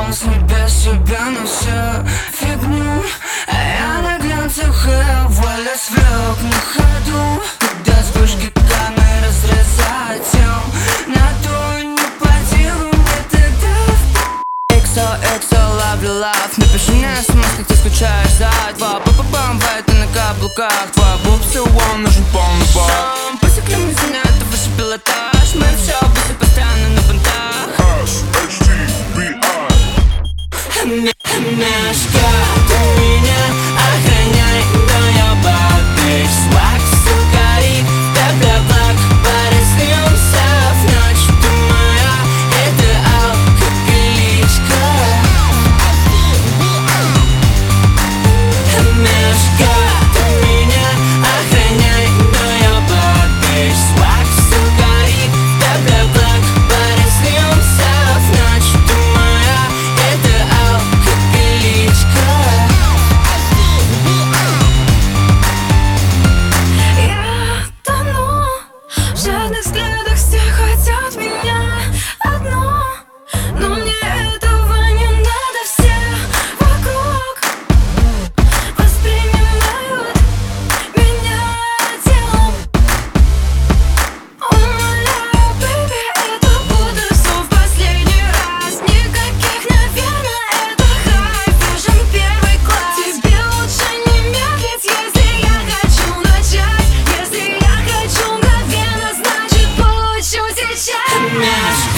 с небес себя на всю фигню. А я на глянцах и воля свек на ходу. Когда вспышки камер разрезают тем, на то не по делу мне тогда. XO, ловлю лав. Напиши мне смс, как ты скучаешь за два. Па-па-пам, ты на каблуках. Твой буб still one, нужен полный бак. Посекли мы за это выше пилотаж. Мы все быстро постоянно на понтах. Мешка, ты меня охраняй, но я бабич. Свак, сука, и тебе благ. Порисуемся в ночь, ты моя идеал, как личка. Мешка, ты меня охраняй, но я бабич. Свак, сука, и тебе благ. Порисуемся в ночь, ты моя идеал, как личка. Я тону в жадных взглядах, все хотят меня одно, но мне этого не надо. Все вокруг воспринимают меня телом. Умоляю, бэйби, это буду все в последний раз. Никаких, наверное, это хай, фэшн первый класс. Тебе лучше не медлить, если я хочу начать. Если я хочу мгновенно, значит получу сейчас.